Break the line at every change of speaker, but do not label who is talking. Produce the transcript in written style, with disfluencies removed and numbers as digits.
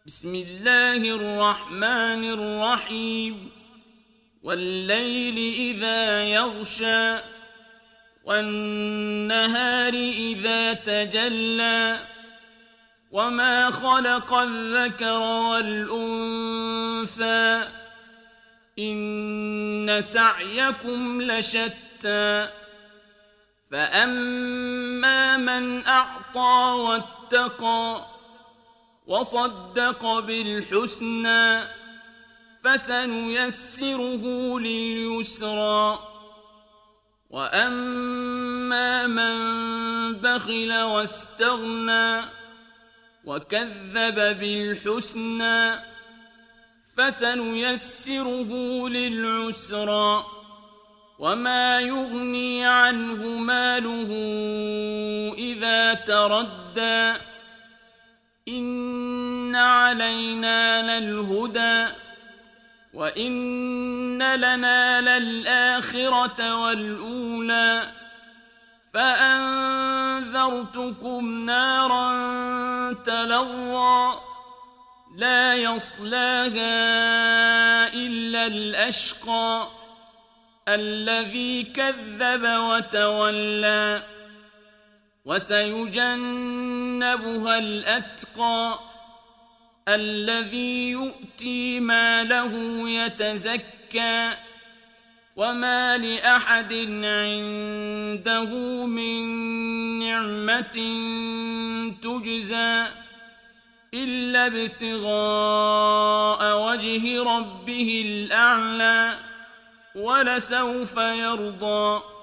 بسم الله الرحمن الرحيم والليل إذا يغشى والنهار إذا تجلى وما خلق الذكر والأنثى إن سعيكم لشتى فأما من أعطى واتقى وصدق بالحسنى فسنيسره لليسرى وأما من بخل واستغنى وكذب بالحسنى فسنيسره للعسرى وما يغني عنه ماله إذا تردى إن علينا للهدى وإن لنا للآخرة والأولى فأنذرتكم نارا تلظى لا يصلاها إلا الأشقى الذي كذب وتولى وسيجنبها الأتقى الذي يؤتي ماله يتزكى وما لأحد عنده من نعمة تجزى إلا ابتغاء وجه ربه الأعلى ولسوف يرضى